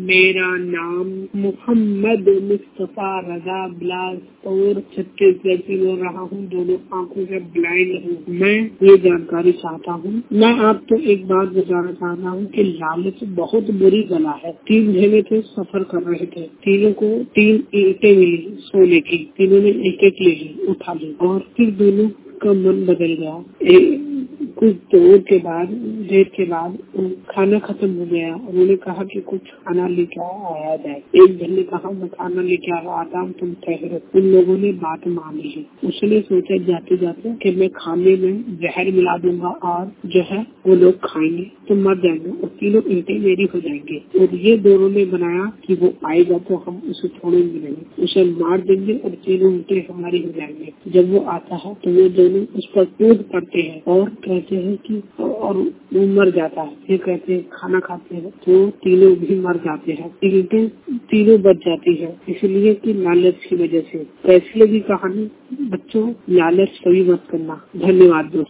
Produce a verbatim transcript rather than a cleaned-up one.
मेरा नाम मोहम्मद मुस्तफा रजा बिलासपुर छत्तीसगढ़ से बोल रहा हूँ। दोनों आंखों से ब्लाइंड हूँ। मैं ये जानकारी चाहता हूँ। मैं आपको एक बात बताना चाहता हूँ कि लालच बहुत बुरी बला है। तीन जने थे, सफर कर रहे थे। तीनों को तीन ईंटें मिली सोने की। तीनों ने एक एक ले ली, उठा ली और फिर दोनों का मन बदल गया। ए, कुछ देर के बाद देर के बाद खाना खत्म हो गया। उन्होंने कहा कि कुछ खाना लेके आया जाए। एक जन ने कहा मैं खाना लेके आ आता हूँ, तुम ठहरो। उन लोगों ने बात मान ली। उसने सोचा जाते जाते कि मैं खाने में जहर मिला दूंगा और जो है वो लोग खाएंगे तो मर जाएंगे और तीनों ईंटें मेरी हो जाएंगे। और ये दोनों ने बनाया कि वो आएगा तो हम उसे छोड़ेंगे नहीं, उसे मार देंगे और तीनों ईंटें हमारी हो जाएंगे। जब वो आता है तो वो दोनों उस पर कूद पड़ते हैं और कहते हैं कि और वो मर जाता है। फिर कहते हैं खाना खाते हैं तो तीनों भी मर जाते हैं। ईंटें तीनों बच जाती है, इसलिए कि लालच की वजह से। कैसी लगी कहानी बच्चों? लालच कभी मत करना। धन्यवाद दोस्तों।